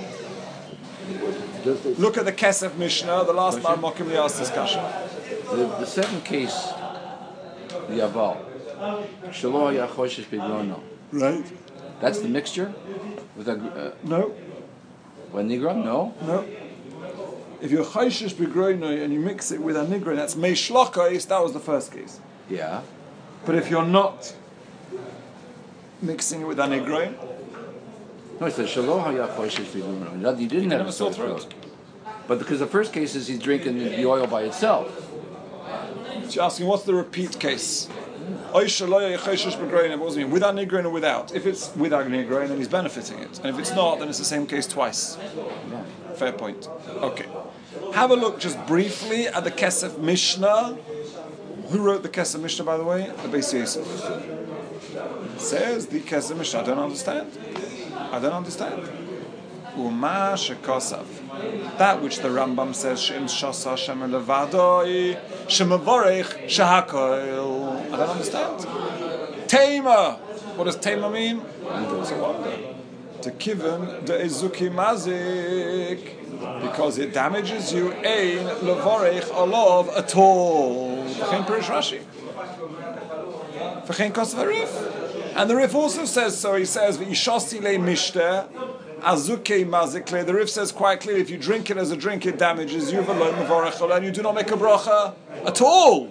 Look at the Kesef Mishnah, the last Marmokim Lias discussion. The, the second case, the Aval, Shalo Yachoshesh Begrono. Right? That's the mixture with a uh, No, Nigra? No. no. If you're chayshish begroinoi and you mix it with a nigra, that's mei shlokos. That was the first case. Yeah. But if you're not mixing it with a nigra, No, it says Shalo Yachoshesh Begrono. He didn't have a sore throat. But because the first case is he's drinking the oil by itself. so you're asking what's the repeat case? Oy shaloya chayshish begroinoi. What does it mean? With a nigra or without? If it's with a nigra, then he's benefiting it, and if it's not, then it's the same case twice. Yeah. Fair point. Okay. Have a look just briefly at the Kesef Mishnah. Who wrote the Kesef Mishnah, by the way? The Beis Yosef. Says the Kesef Mishnah. I don't understand. I don't understand. Uma shekosav. That which the Rambam says, Shem Shasa Shem Levadoi, Shem Avorech Shahakoil. I don't understand. Tema. What does Tema mean? It's a wonder. To kiven the Ezuki Mazik. Because it damages you, Ein Levorech Olov at all. V'chein Perish Rashi. V'chein Kosav Harif. And the Rif also says so. He says, "V'ishasi le mishter azuke mazikle." The Rif says quite clearly, if you drink it as a drink, it damages you. V'lo mevorech, and you do not make a bracha at all.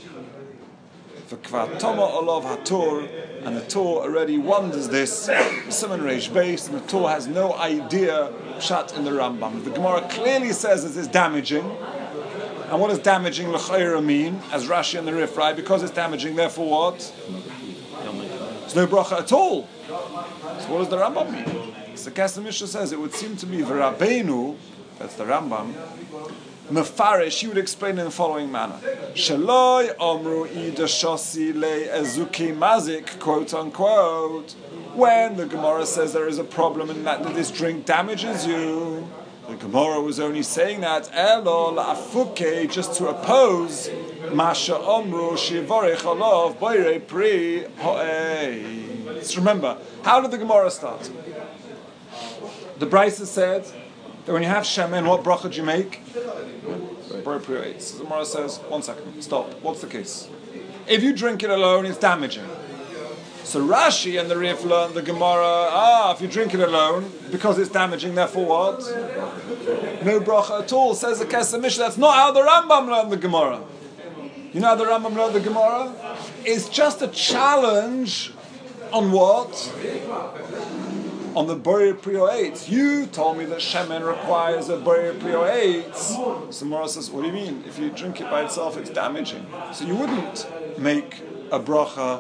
V'kvar toma olav hator, and the Torah already wonders this. Simon Reish Beis, and the Torah has no idea shat in the Rambam. The Gemara clearly says it is damaging. And what does damaging l'chayra mean? As Rashi and the Rif, right? Because it's damaging, therefore what? There's no bracha at all. So what does the Rambam mean? So Kesef Mishnah says it would seem to me v'Rabbeinu, that's the Rambam, Mefarish, he would explain in the following manner: Shaloi omru idashasi le ezuki mazik, quote unquote. When the Gemara says there is a problem in that, that this drink damages you, the Gemara was only saying that elo la'afuke, just to oppose Masha omru shivarech olav boire pri ho'ei. Let's remember, how did the Gemara start? The Brisa said that when you have shemen, what bracha do you make? Boire pri ho'ei. So the Gemara says, one second, stop. What's the case? If you drink it alone, it's damaging. So Rashi and the Rif learn the Gemara, ah, if you drink it alone, because it's damaging, therefore what? No bracha at all, says the Kesef Mishnah. That's not how the Rambam learned the Gemara. You know how the Rambam learned the Gemara? It's just a challenge on what? On the Boyer Prio eight. You told me that Shemen requires a Boyer Prio eight. So Gemara says, what do you mean? If you drink it by itself, it's damaging. So you wouldn't make a bracha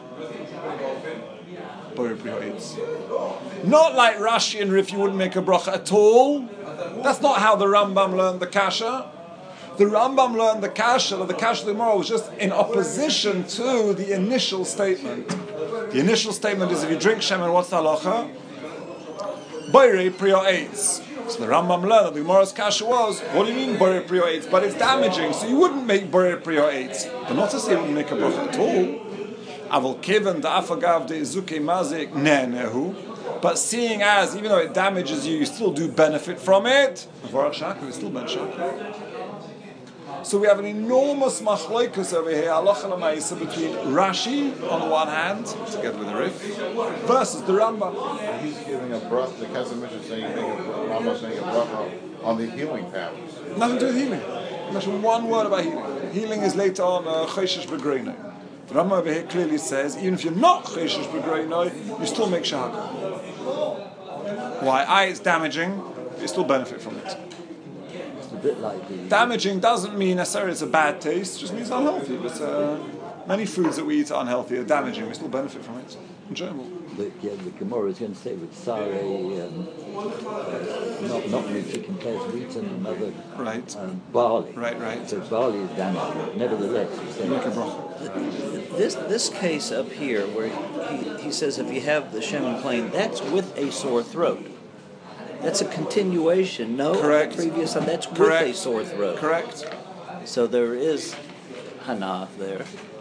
not like Rashi and Rif, you wouldn't make a bracha at all. That's not how the Rambam learned the kasha. The Rambam learned the kasha, the kasha of the Gemara was just in opposition to the initial statement. The initial statement is if you drink shemen, what's the halacha? Boire prio eitz. So the Rambam learned that the Gemara's kasha was, what do you mean boire prio eitz? But it's damaging, so you wouldn't make boire prio eitz. But not to say you wouldn't make a bracha at all. Avol kiven da afagav de izuke mazik nenehu. But seeing as, even though it damages you, you still do benefit from it. You still benefit. So we have an enormous machloikus over here, halacha l'maisa, between Rashi on the one hand, together with the Rif, versus the Rambam. He's giving a bracha. The Kesef Mishnah saying Rambam saying a bracha on the healing powers. Nothing to do with healing. Mention one word about healing. Healing is later on cheshish b'greino. The Rambam over here clearly says, even if you're not cheshish b'greino, you still make shahaka. Why? I, it's damaging, you still benefit from it. It's a bit like the... Damaging doesn't mean necessarily it's a bad taste, it just means unhealthy. But uh, many foods that we eat are unhealthy, are damaging, we still benefit from it. Enjoyable. The, yeah, the Gemara is going to say with sare, um, uh, not, not meat, it compares wheat and another right. um, barley. Right, right. So barley is damaging. Nevertheless, you say make a bracha. This this case up here, where he, he says if you have the shemen plain, that's with a sore throat. That's a continuation. No, correct. Previous, that's correct. with a sore throat. Correct. So there is hana there.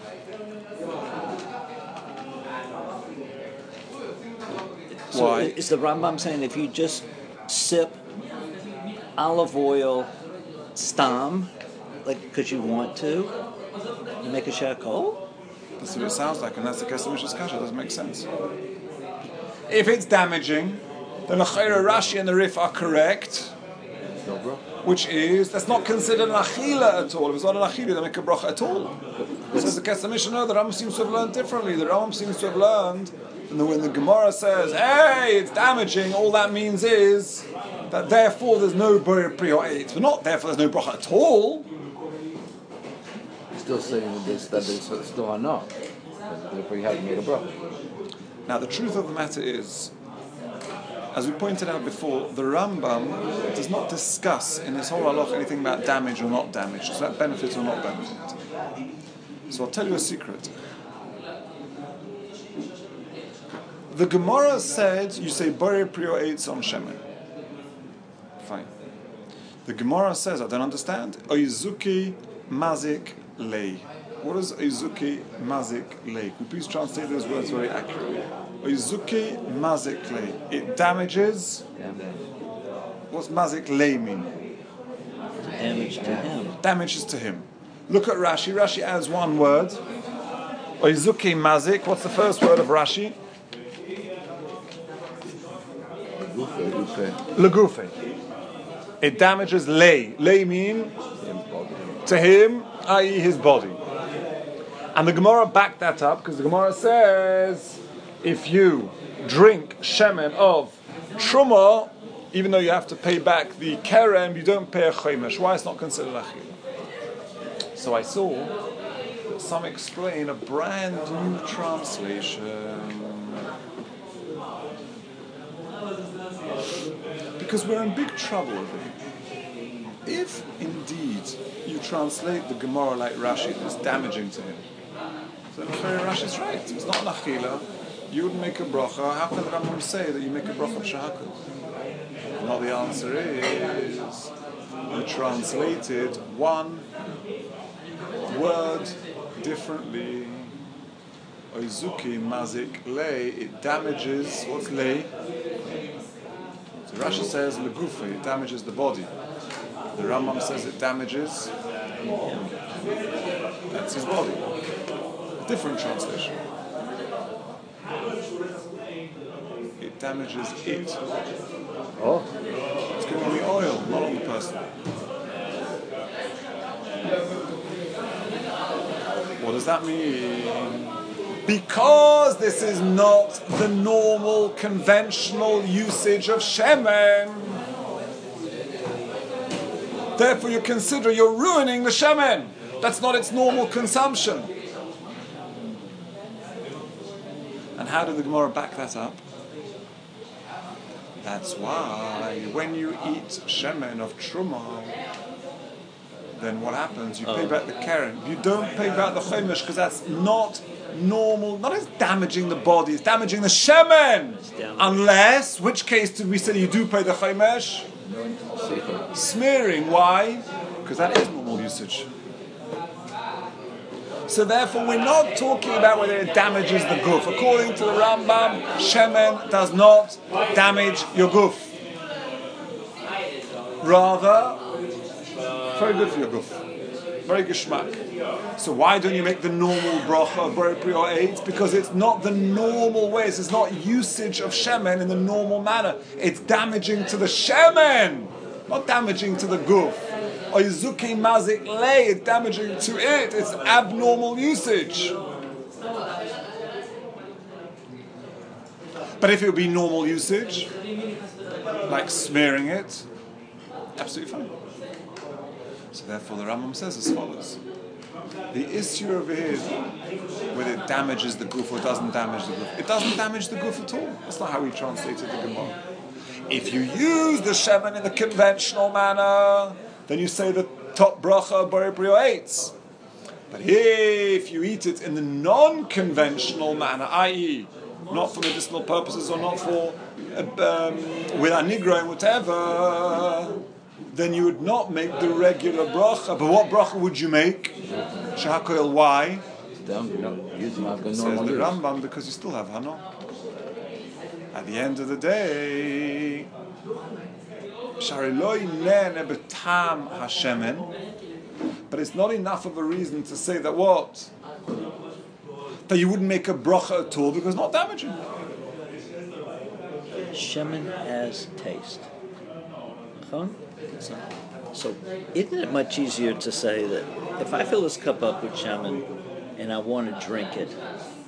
So Why? Is the Rambam saying if you just sip olive oil stam, like because you want to, you make a shakol? That's what it sounds like, and that's the Kesef Mishnah's kasha. It doesn't make sense. If it's damaging, then the Chayra, Rashi and the Rif are correct, which is, that's not considered an achila at all. If it's not an achila, they make a bracha at all. Says the Kesef Mishnah, no, the Rambam seems to have learned differently. The Rambam seems to have learned, and when the Gemara says, hey, it's damaging, all that means is that therefore there's no boyer prior eight, but not therefore there's no bracha at all. Still saying that this that it's still are not. Therefore, you haven't made a bracha. Now, the truth of the matter is, as we pointed out before, the Rambam does not discuss in this whole halach anything about damage or not damage, it's about benefit or not benefit. So I'll tell you a secret. The Gemara said you say borer prior eitz on shemen. Gemara says, I don't understand. Oizuki mazik lei. What is Oizuki mazik lei? Could you please translate those words very accurately? Oizuki mazik lei. It damages. What's mazik lei mean? Damage to him. Damages to him. Look at Rashi. Rashi adds one word. Oizuki mazik. What's the first word of Rashi? Legufe. It damages lei. Lei mean to him, that is his body. And the Gemara backed that up because the Gemara says if you drink shemen of truma, even though you have to pay back the kerem, you don't pay a chomesh. Why it's not considered achila? So I saw that some explain a brand new translation. Because we're in big trouble over here. If indeed you translate the Gemara like Rashi, it's damaging to him. So then Rashi's right. It's not an achila. You wouldn't make a bracha. How can the Rambam say that you make a bracha of shahakos? Well, the answer is you translated one word differently. Oizuki mazik lei. It damages. What's lei? So Rashi says legufe. It damages the body. The Rambam says it damages. That's his body. Different translation. It damages it. Oh. It's going on the oil, not on the person. What does that mean? Because this is not the normal, conventional usage of shemen. Therefore you consider you're ruining the shemen. That's not its normal consumption. And how did the Gemara back that up? That's why when you eat shemen of truma, then what happens? You pay Oh. back the keren. You don't pay back the chomesh because that's not normal. Not as damaging the body, it's damaging the shemen. damaging. Unless, which case did we say you do pay the chomesh? Smearing. Why? Because that is normal usage. So therefore, we're not talking about whether it damages the guf. According to the Rambam, shemen does not damage your guf. Rather, very good for your guf. Very geschmack. So why don't you make the normal bracha of Borei Pri or eight? Because it's not the normal ways. It's not usage of shemen in the normal manner. It's damaging to the shemen, not damaging to the guf. Oizuki mazik lei, it's damaging to it. It's abnormal usage. But if it would be normal usage, like smearing it, absolutely fine. So therefore the Rambam says as follows. The issue over here is whether it damages the guf or doesn't damage the guf. It doesn't damage the guf at all. That's not how we translated the Gemara. If you use the shemen in the conventional manner, then you say the top bracha of Borei Pri or eight. But if you eat it in the non-conventional manner, that is, not for medicinal purposes or not for um, with anigra and whatever, then you would not make the regular bracha. But what bracha would you make? Shahakoil. Why? Down, you know, using like a Says the normal use. Rambam, because you still have hano. At the end of the day, Shariloi nene betam hashemen. But it's not enough of a reason to say that what? That you wouldn't make a bracha at all because it's not damaging. Shemen has taste. Huh? So, isn't it much easier to say that if I fill this cup up with shemen and I want to drink it,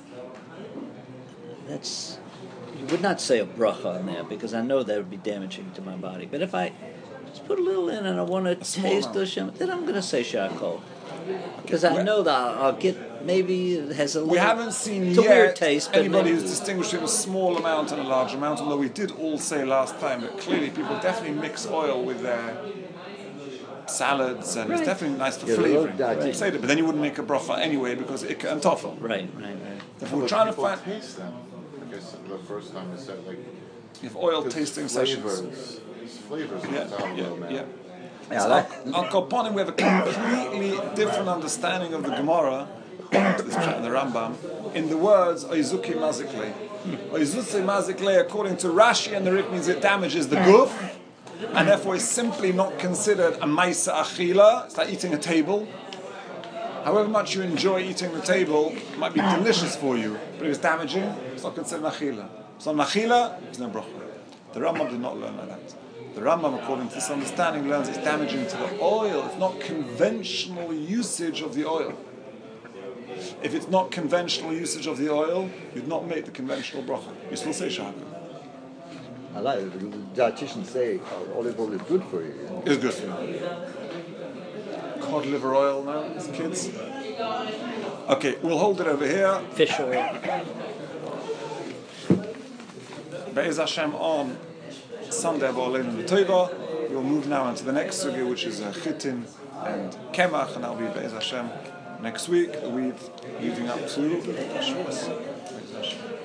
that's, you would not say a bracha on there because I know that would be damaging to my body. But if I just put a little in and I want to small taste amount. the shemen, then I'm going to say shakol. Because I know that I'll, I'll get, maybe it has a little... We haven't seen it's a yet weird taste, but anybody maybe- who's distinguished between a small amount and a large amount, although we did all say last time that clearly people definitely mix oil with their salads and it's Right. definitely nice for Yeah, flavouring. right. Right. Say that, but then you wouldn't make a bracha anyway because it and toffel. Right, right, right. If we're trying to People find taste them. I guess the first time I said like if oil because tasting flavors, sessions. it's flavors Yeah, of the yeah, oil now. yeah. Yeah, I So like- Al Koponim, we have a completely different understanding of the Gemara, this chat in the Rambam, in the words Oizuki Mazikle. Oizuki Mazikle, according to Rashi and the Rit, means it damages the guf, and therefore is simply not considered a Maisa Achila. It's like eating a table. However much you enjoy eating the table, it might be delicious for you, but if it's damaging, it's not considered Achila. So Achila, it's no bracha. The Rambam did not learn like that. The Rambam, according to this understanding, learns it's damaging to the oil. It's not conventional usage of the oil. If it's not conventional usage of the oil, you'd not make the conventional bracha. You still say shahaka. I like it. The dietitians say olive oil is good for you. It's good for you. Cod liver oil now, kids. Okay, we'll hold it over here. Fish oil. Be'ez Hashem on Sunday Ba'aleinu V'Toiva. We'll move now into the next sugi, which is uh, Chitin and Kemach, and that'll be Be'ez Hashem next week, the week leading up to Shabbos. Be'ez Hashem.